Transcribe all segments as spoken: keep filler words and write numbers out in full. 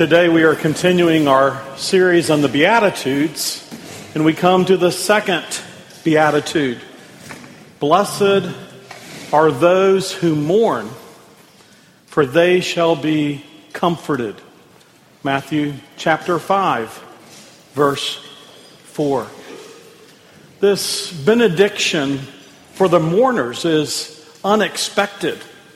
Today we are continuing our series on the Beatitudes, and we come to the second Beatitude. Blessed are those who mourn, for they shall be comforted. Matthew chapter five, verse four. This benediction for the mourners is unexpected.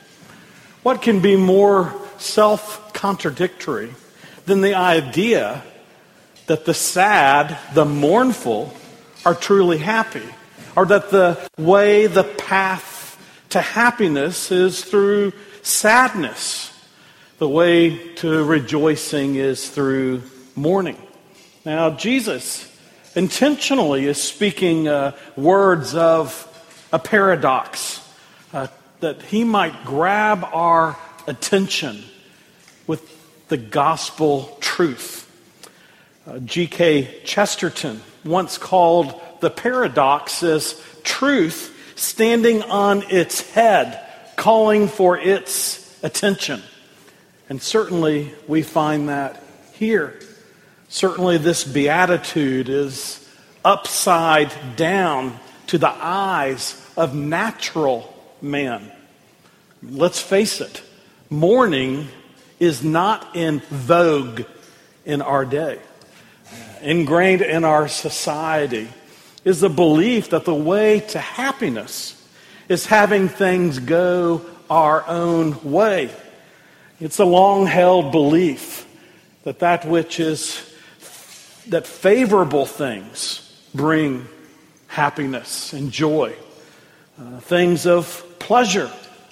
What can be more self-contradictory than the idea that the sad, the mournful, are truly happy, or that the way, the path to happiness is through sadness. The way to rejoicing is through mourning. Now, Jesus intentionally is speaking uh, words of a paradox, uh, that he might grab our attention with the gospel truth. Uh, G K Chesterton once called the paradox as truth standing on its head, calling for its attention. And certainly we find that here. Certainly this beatitude is upside down to the eyes of natural man. Let's face it, mourning is not in vogue in our day. Ingrained in our society is the belief that the way to happiness is having things go our own way. It's a long-held belief that that which is, that favorable things bring happiness and joy. Uh, things of pleasure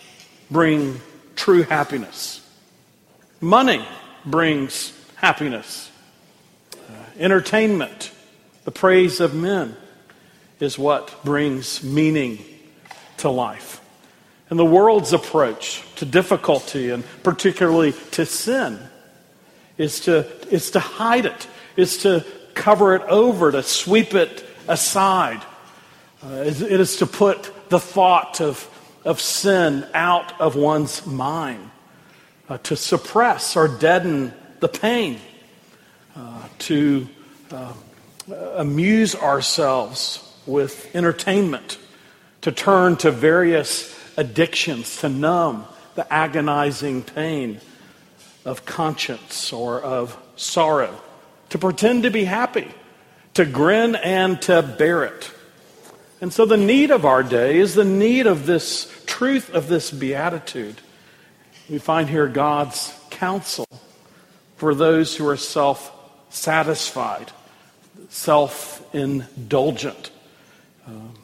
bring true happiness. Money brings happiness. Uh, entertainment, the praise of men, is what brings meaning to life. And the world's approach to difficulty, and particularly to sin, is to, is to hide it, is to cover it over, to sweep it aside. Uh, it is to put the thought of, of sin out of one's mind. Uh, to suppress or deaden the pain, uh, to uh, amuse ourselves with entertainment, to turn to various addictions to numb the agonizing pain of conscience or of sorrow, to pretend to be happy, to grin and to bear it. And so the need of our day is the need of this truth of this beatitude. We find here God's counsel for those who are self-satisfied, self-indulgent. Um,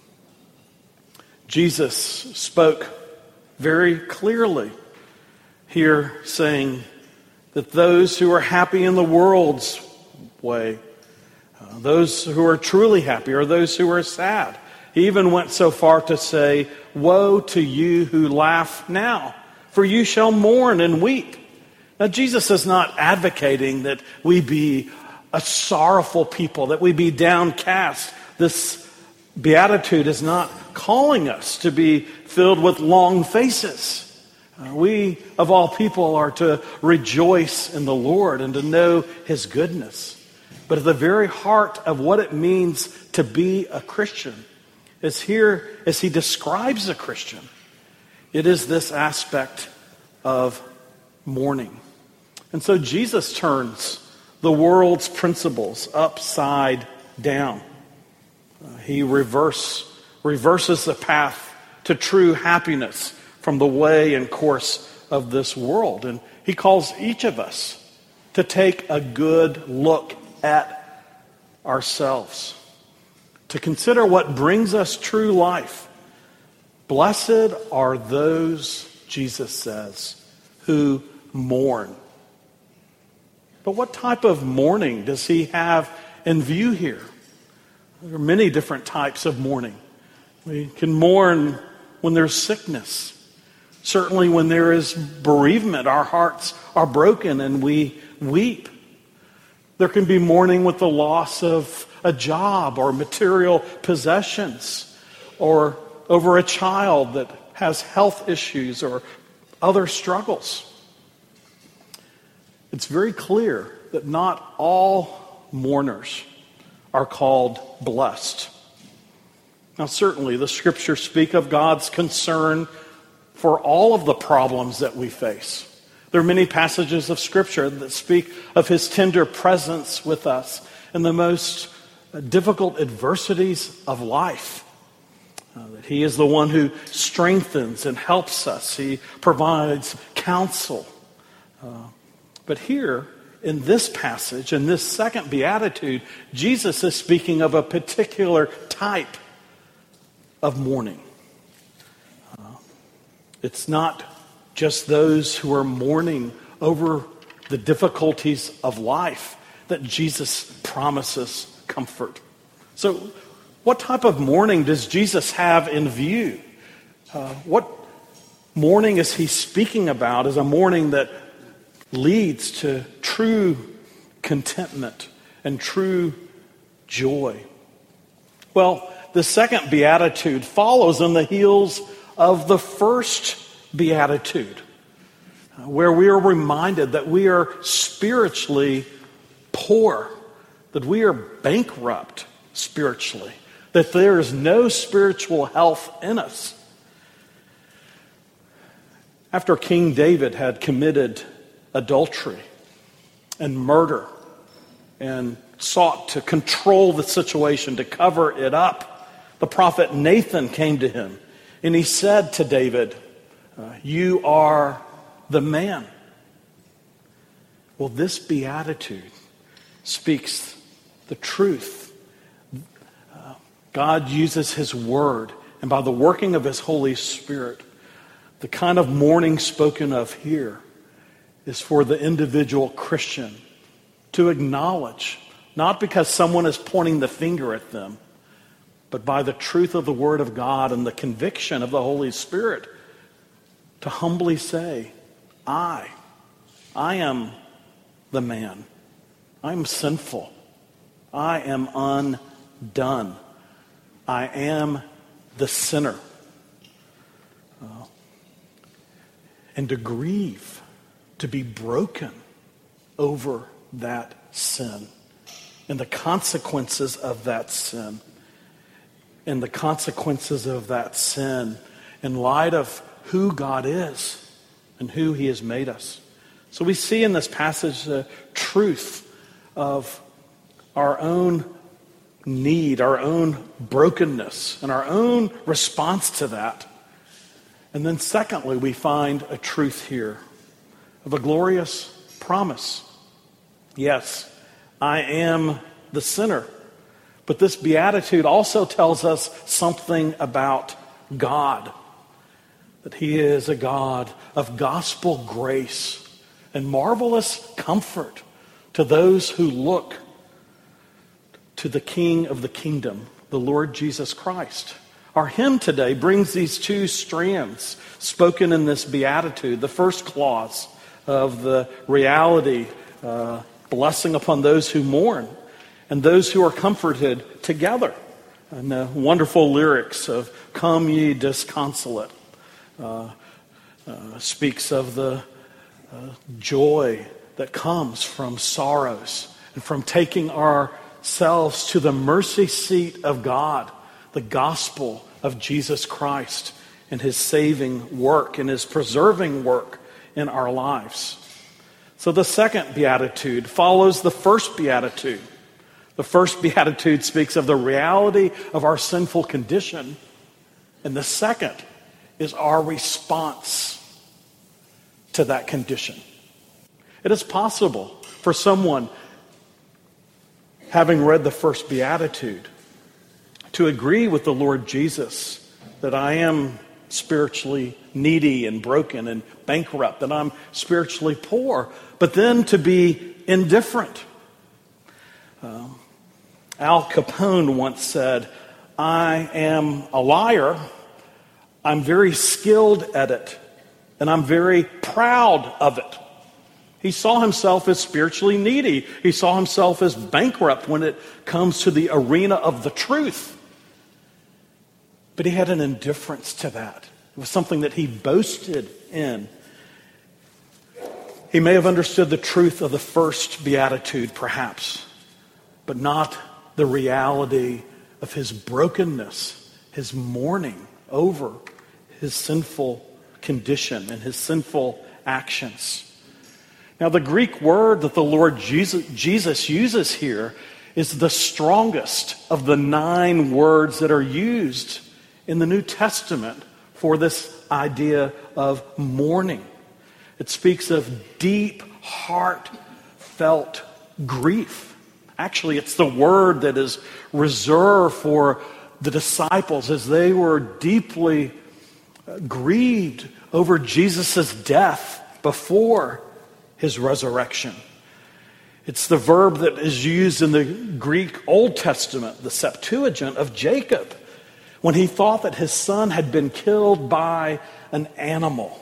Jesus spoke very clearly here, saying that those who are happy in the world's way, uh, those who are truly happy, are those who are sad. He even went so far to say, "Woe to you who laugh now, for you shall mourn and weep." Now, Jesus is not advocating that we be a sorrowful people, that we be downcast. This beatitude is not calling us to be filled with long faces. Uh, we, of all people, are to rejoice in the Lord and to know His goodness. But at the very heart of what it means to be a Christian is here as He describes a Christian. It is this aspect of mourning. And so Jesus turns the world's principles upside down. Uh, he reverse, reverses the path to true happiness from the way and course of this world. And He calls each of us to take a good look at ourselves, to consider what brings us true life. Blessed are those, Jesus says, who mourn. But what type of mourning does He have in view here? There are many different types of mourning. We can mourn when there's sickness. Certainly when there is bereavement, our hearts are broken and we weep. There can be mourning with the loss of a job or material possessions, or over a child that has health issues or other struggles. it's very clear that not all mourners are called blessed. Now, certainly the scriptures speak of God's concern for all of the problems that we face. There are many passages of scripture that speak of his tender presence with us in the most difficult adversities of life. Uh, that he is the one who strengthens and helps us. He provides counsel. Uh, but here, in this passage, in this second beatitude, Jesus is speaking of a particular type of mourning. Uh, it's not just those who are mourning over the difficulties of life that Jesus promises comfort. So, what type of mourning does Jesus have in view? Uh, what mourning is he speaking about? Is a mourning that leads to true contentment and true joy? Well, the second beatitude follows on the heels of the first beatitude, where we are reminded that we are spiritually poor, that we are bankrupt spiritually, that there is no spiritual health in us. After King David had committed adultery and murder and sought to control the situation, to cover it up, the prophet Nathan came to him and he said to David, uh, "You are the man." Well, this beatitude speaks the truth. Uh, God uses his word, and by the working of his Holy Spirit, the kind of mourning spoken of here is for the individual Christian to acknowledge, not because someone is pointing the finger at them, but by the truth of the Word of God and the conviction of the Holy Spirit, to humbly say, I, I am the man. I'm sinful. I am undone. I am the sinner. Uh, and to grieve, to be broken over that sin and the consequences of that sin. And the consequences of that sin in light of who God is and who he has made us. So we see in this passage the truth of our own need, our own brokenness, and our own response to that. And then secondly, we find a truth here of a glorious promise. Yes, I am the sinner. But this beatitude also tells us something about God. That he is a God of gospel grace and marvelous comfort to those who look to the King of the kingdom, the Lord Jesus Christ. Our hymn today brings these two strands spoken in this beatitude. The first clause of the reality, uh, blessing upon those who mourn and those who are comforted together. And the wonderful lyrics of "Come ye disconsolate" uh, uh, speaks of the uh, joy that comes from sorrows and from taking ourselves to the mercy seat of God, the gospel of Jesus Christ and his saving work and his preserving work in our lives. So the second beatitude follows the first beatitude. The first beatitude speaks of the reality of our sinful condition, and the second is our response to that condition. It is possible for someone, having read the first beatitude, to agree with the Lord Jesus that I am spiritually needy and broken and bankrupt, that I'm spiritually poor, but then to be indifferent. Um, Al Capone once said, I am a liar, I'm very skilled at it, and I'm very proud of it. He saw himself as spiritually needy. He saw himself as bankrupt when it comes to the arena of the truth. But he had an indifference to that. It was something that he boasted in. He may have understood the truth of the first beatitude, perhaps, but not the reality of his brokenness, his mourning over his sinful condition and his sinful actions. Now, the Greek word that the Lord Jesus, Jesus uses here is the strongest of the nine words that are used in the New Testament for this idea of mourning. It speaks of deep, heartfelt grief. Actually, it's the word that is reserved for the disciples as they were deeply grieved over Jesus' death before his resurrection. It's the verb that is used in the Greek Old Testament, the Septuagint of Jacob, when he thought that his son had been killed by an animal.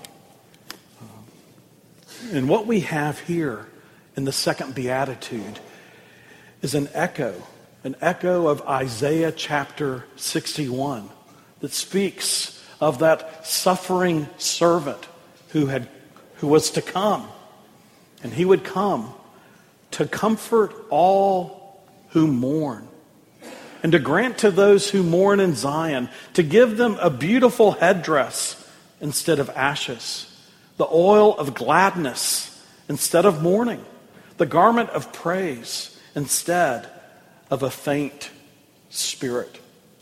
And what we have here in the second beatitude is an echo, an echo of Isaiah chapter sixty-one that speaks of that suffering servant who had who was to come. And he would come to comfort all who mourn, and to grant to those who mourn in Zion, to give them a beautiful headdress instead of ashes, the oil of gladness instead of mourning, the garment of praise instead of a faint spirit.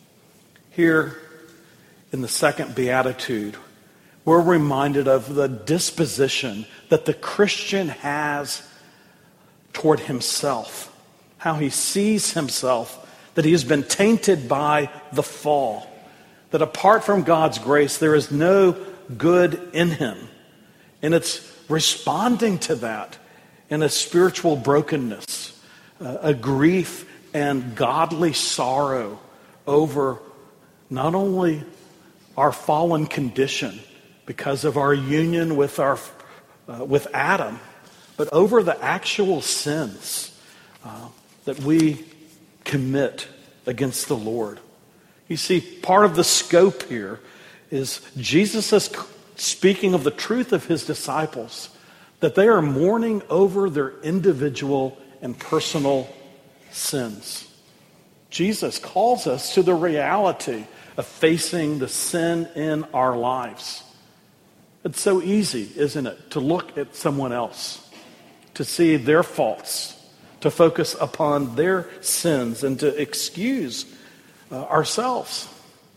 Here in the second beatitude, we're reminded of the disposition that the Christian has toward himself, how he sees himself, that he has been tainted by the fall, that apart from God's grace, there is no good in him. And it's responding to that in a spiritual brokenness, a grief and godly sorrow over not only our fallen condition because of our union with our uh, with Adam, but over the actual sins uh, that we commit against the Lord. You see, part of the scope here is Jesus is speaking of the truth of his disciples, that they are mourning over their individual and personal sins. Jesus calls us to the reality of facing the sin in our lives. It's so easy, isn't it, to look at someone else, to see their faults, to focus upon their sins, and to excuse uh, ourselves.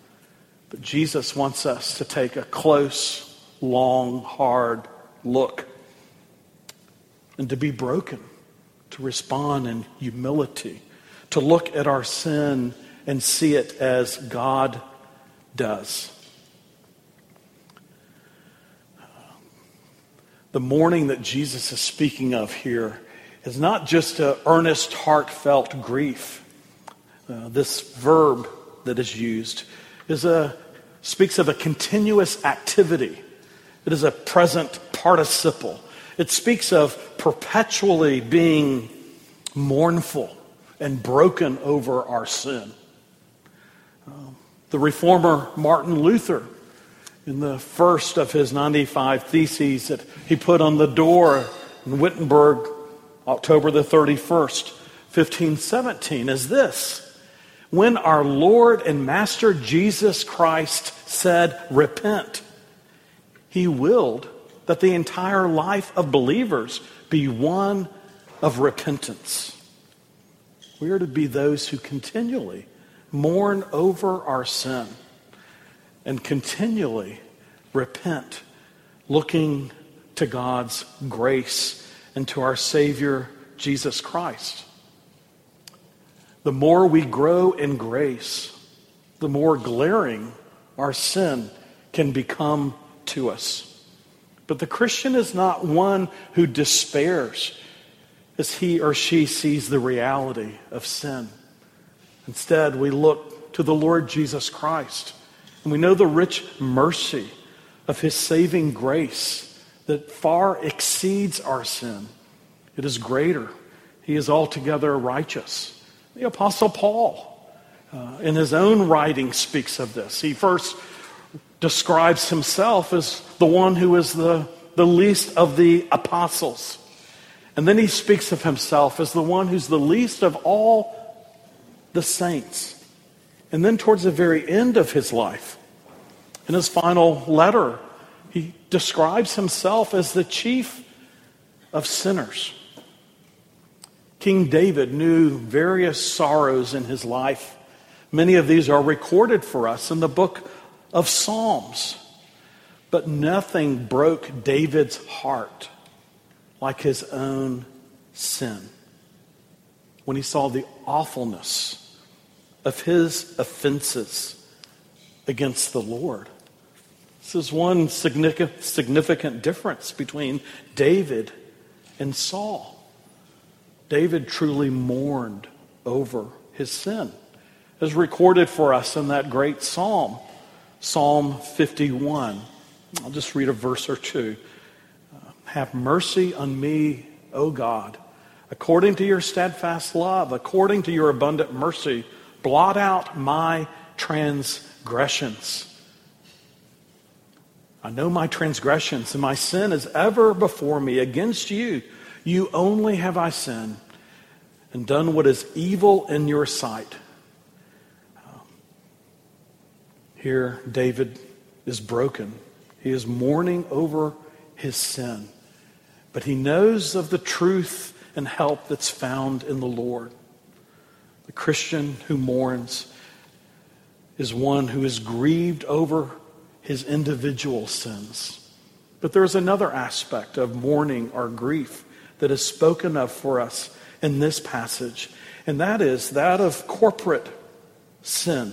But Jesus wants us to take a close, long, hard look and to be broken, to respond in humility, to look at our sin and see it as God does. The mourning that Jesus is speaking of here is not just an earnest, heartfelt grief. Uh, this verb that is used is a speaks of a continuous activity. It is a present participle. It speaks of perpetually being mournful and broken over our sin. Uh, the reformer Martin Luther, in the first of his ninety-five Theses that he put on the door in Wittenberg, October the thirty-first, fifteen seventeen, is this: when our Lord and Master Jesus Christ said, "Repent," he willed that the entire life of believers be one of repentance. We are to be those who continually mourn over our sin and continually repent, looking to God's grace and to our Savior, Jesus Christ. The more we grow in grace, the more glaring our sin can become to us. But the Christian is not one who despairs as he or she sees the reality of sin. Instead, we look to the Lord Jesus Christ, and we know the rich mercy of his saving grace that far exceeds our sin. It is greater. He is altogether righteous. The Apostle Paul, uh, in his own writing, speaks of this. He first describes himself as the one who is the, the least of the apostles. And then he speaks of himself as the one who's the least of all the saints. And then towards the very end of his life, in his final letter, he describes himself as the chief of sinners. King David knew various sorrows in his life. Many of these are recorded for us in the book of Psalms. But nothing broke David's heart like his own sin. When he saw the awfulness of his offenses against the Lord. This is one significant, significant difference between David and Saul. David truly mourned over his sin, as recorded for us in that great psalm, Psalm fifty-one. I'll just read a verse or two. Have mercy on me, O God, according to your steadfast love, according to your abundant mercy, blot out my transgressions. I know my transgressions, and my sin is ever before me. Against you, you only have I sinned and done what is evil in your sight. Here, David is broken. He is mourning over his sin. But he knows of the truth and help that's found in the Lord. The Christian who mourns is one who is grieved over his individual sins. But there's another aspect of mourning or grief that is spoken of for us in this passage, and that is that of corporate sin.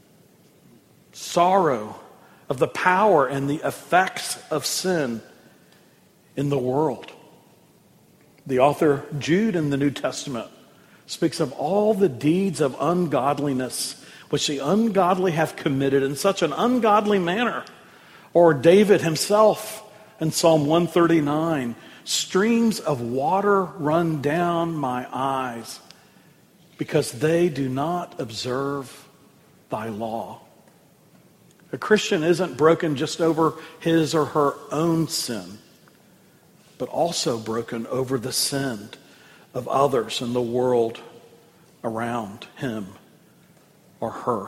Sorrow of the power and the effects of sin in the world. The author Jude in the New Testament speaks of all the deeds of ungodliness which the ungodly have committed in such an ungodly manner. Or David himself in Psalm one thirty-nine, streams of water run down my eyes because they do not observe thy law. A Christian isn't broken just over his or her own sin, but also broken over the sin of others in the world around him or her.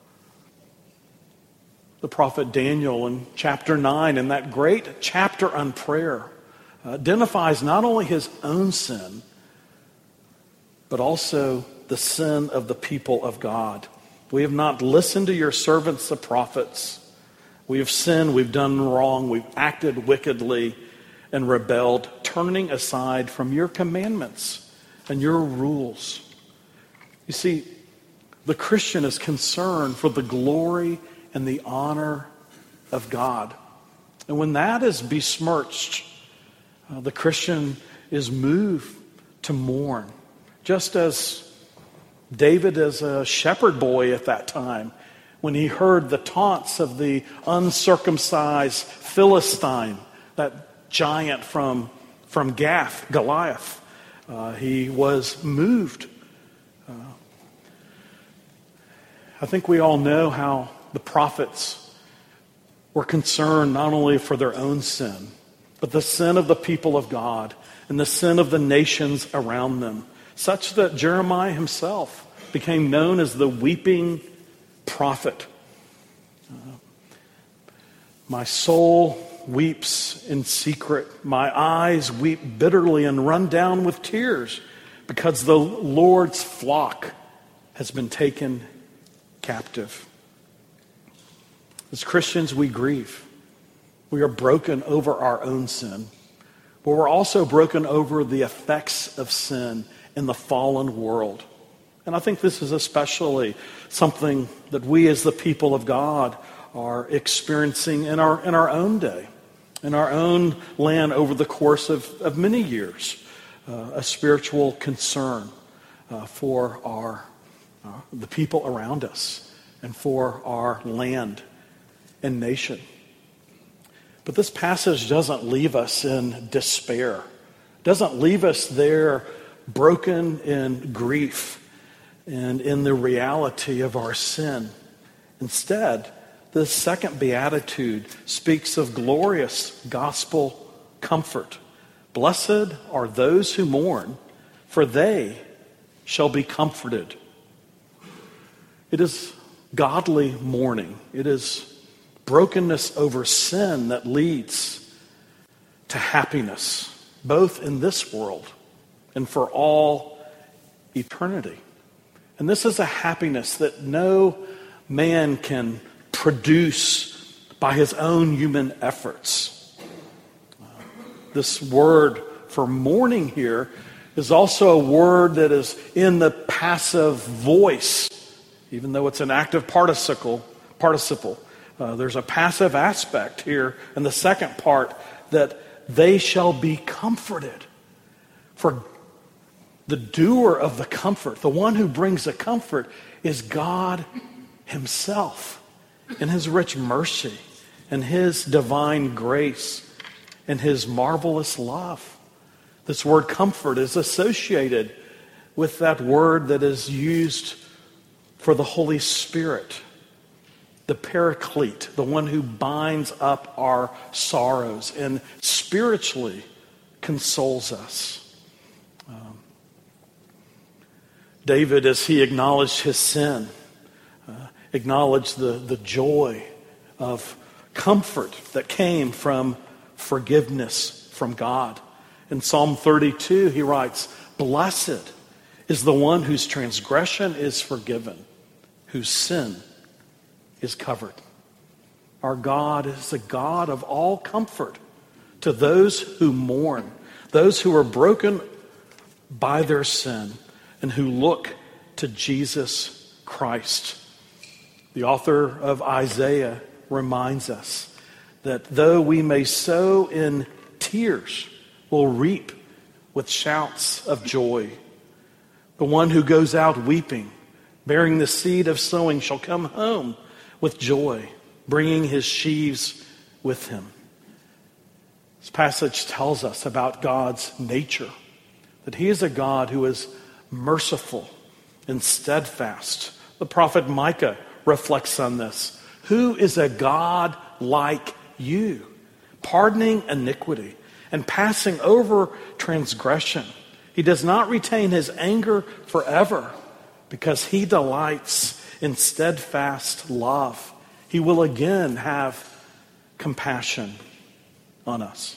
The prophet Daniel in chapter nine, in that great chapter on prayer, identifies not only his own sin, but also the sin of the people of God. We have not listened to your servants, the prophets. We have sinned, we've done wrong, we've acted wickedly and rebelled, turning aside from your commandments and your rules. You see, the Christian is concerned for the glory and the honor of God. And when that is besmirched, uh, the Christian is moved to mourn. Just as David, as a shepherd boy at that time, when he heard the taunts of the uncircumcised Philistine, that giant from, from Gath, Goliath, uh, he was moved. Uh, I think we all know how the prophets were concerned not only for their own sin, but the sin of the people of God and the sin of the nations around them, such that Jeremiah himself became known as the weeping prophet. Uh, my soul weeps in secret. My eyes weep bitterly and run down with tears because the Lord's flock has been taken captive. As Christians, we grieve. We are broken over our own sin, but we're also broken over the effects of sin in the fallen world. And I think this is especially something that we as the people of God are experiencing in our in our own day, in our own land over the course of, of many years. Uh, a spiritual concern uh, for our uh, the people around us and for our land and nation. But this passage doesn't leave us in despair. Doesn't leave us there broken in grief and in the reality of our sin. Instead, the second beatitude speaks of glorious gospel comfort. Blessed are those who mourn, for they shall be comforted. It is godly mourning. It is brokenness over sin that leads to happiness, both in this world and for all eternity. And this is a happiness that no man can produce by his own human efforts. Uh, this word for mourning here is also a word that is in the passive voice, even though it's an active participle. participle. Uh, there's a passive aspect here in the second part, that they shall be comforted. For the doer of the comfort, the one who brings the comfort, is God himself in his rich mercy and his divine grace and his marvelous love. This word comfort is associated with that word that is used for the Holy Spirit, the Paraclete, the one who binds up our sorrows and spiritually consoles us. Um, David, as he acknowledged his sin, uh, acknowledged the, the joy of comfort that came from forgiveness from God. In Psalm thirty-two, he writes, "Blessed is the one whose transgression is forgiven, whose sin is covered." Our God is the God of all comfort to those who mourn, those who are broken by their sin, and who look to Jesus Christ. The author of Isaiah reminds us that though we may sow in tears, we'll reap with shouts of joy. The one who goes out weeping, bearing the seed of sowing, shall come home with joy, bringing his sheaves with him. This passage tells us about God's nature, that he is a God who is merciful and steadfast. The prophet Micah reflects on this. Who is a God like you, pardoning iniquity and passing over transgression? He does not retain his anger forever, because he delights in steadfast love. He will again have compassion on us.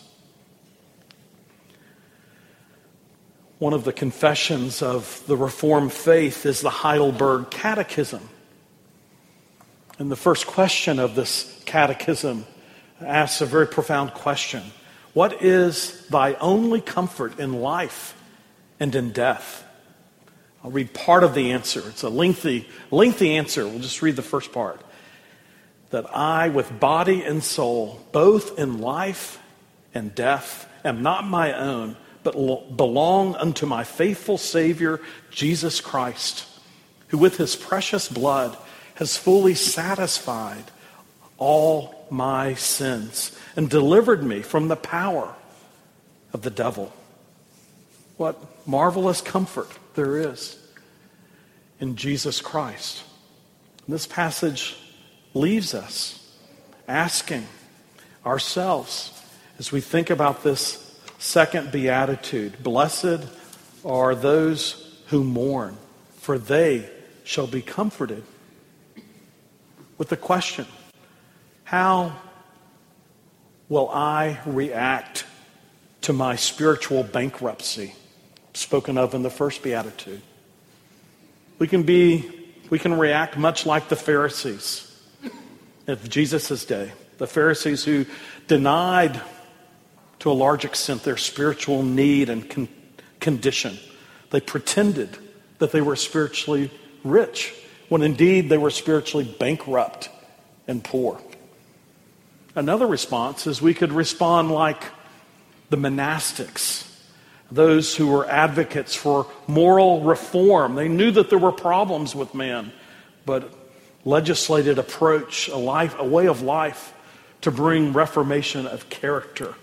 One of the confessions of the Reformed faith is the Heidelberg Catechism. And the first question of this catechism asks a very profound question. What is thy only comfort in life and in death? I'll read part of the answer. It's a lengthy, lengthy answer. We'll just read the first part. That I, with body and soul, both in life and death, am not my own, but belong unto my faithful Savior, Jesus Christ, who with his precious blood has fully satisfied all my sins and delivered me from the power of the devil. What marvelous comfort there is in Jesus Christ. And this passage leaves us asking ourselves, as we think about this second beatitude, blessed are those who mourn, for they shall be comforted. With the question, how will I react to my spiritual bankruptcy spoken of in the first beatitude? We can be, we can react much like the Pharisees of Jesus' day. The Pharisees who denied to a large extent their spiritual need and con- condition. They pretended that they were spiritually rich, when indeed they were spiritually bankrupt and poor. Another response is we could respond like the monastics, those who were advocates for moral reform. They knew that there were problems with man, but legislated approach, a life, a way of life to bring reformation of character.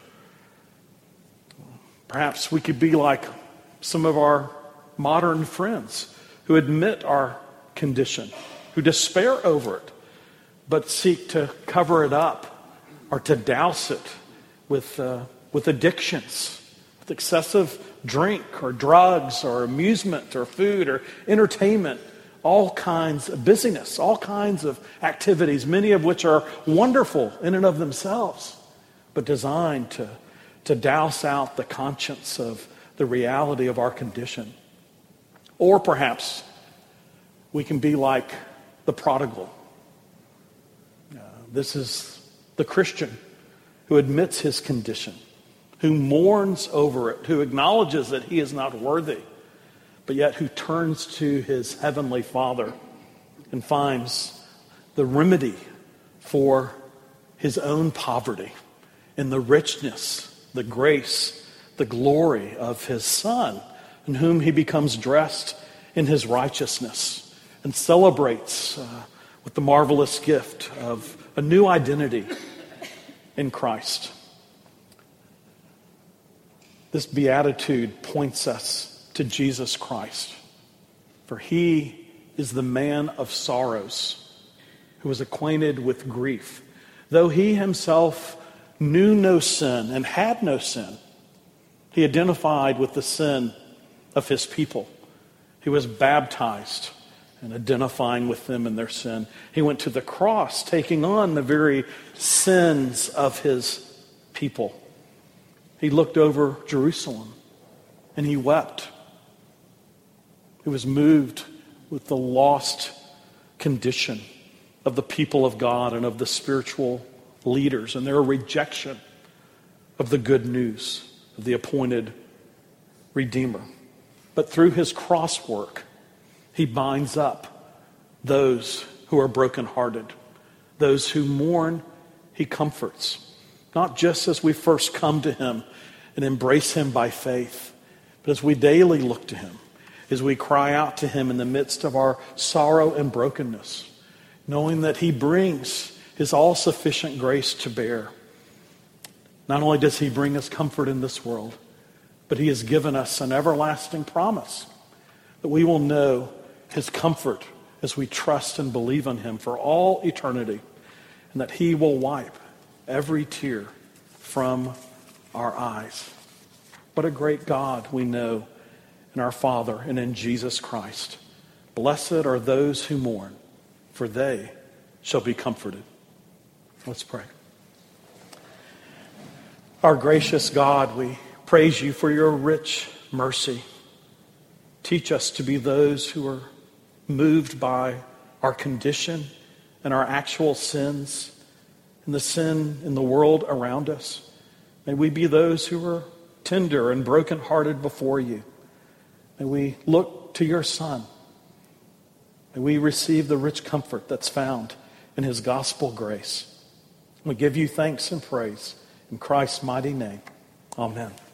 Perhaps we could be like some of our modern friends who admit our condition, who despair over it, but seek to cover it up or to douse it with uh, with addictions, with excessive drink or drugs or amusement or food or entertainment, all kinds of busyness, all kinds of activities, many of which are wonderful in and of themselves, but designed to, to douse out the conscience of the reality of our condition. Or perhaps we can be like the prodigal. Uh, this is the Christian who admits his condition, who mourns over it, who acknowledges that he is not worthy, but yet who turns to his heavenly Father and finds the remedy for his own poverty in the richness, the grace, the glory of his Son, in whom he becomes dressed in his righteousness and celebrates uh, with the marvelous gift of a new identity in Christ. This beatitude points us to Jesus Christ, for he is the man of sorrows who was acquainted with grief. Though he himself knew no sin and had no sin, he identified with the sin of his people. He was baptized and identifying with them in their sin. He went to the cross, taking on the very sins of his people. He looked over Jerusalem and he wept. He was moved with the lost condition of the people of God and of the spiritual leaders and their rejection of the good news of the appointed Redeemer. But through his cross work, he binds up those who are brokenhearted. Those who mourn, he comforts. Not just as we first come to him and embrace him by faith, but as we daily look to him, as we cry out to him in the midst of our sorrow and brokenness, knowing that he brings his all-sufficient grace to bear. Not only does he bring us comfort in this world, but he has given us an everlasting promise that we will know his comfort as we trust and believe on him for all eternity, and that he will wipe every tear from our eyes. What a great God we know in our Father and in Jesus Christ. Blessed are those who mourn, for they shall be comforted. Let's pray. Our gracious God, we praise you for your rich mercy. Teach us to be those who are moved by our condition and our actual sins and the sin in the world around us. May we be those who are tender and brokenhearted before you. May we look to your Son. May we receive the rich comfort that's found in his gospel grace. We give you thanks and praise in Christ's mighty name. Amen.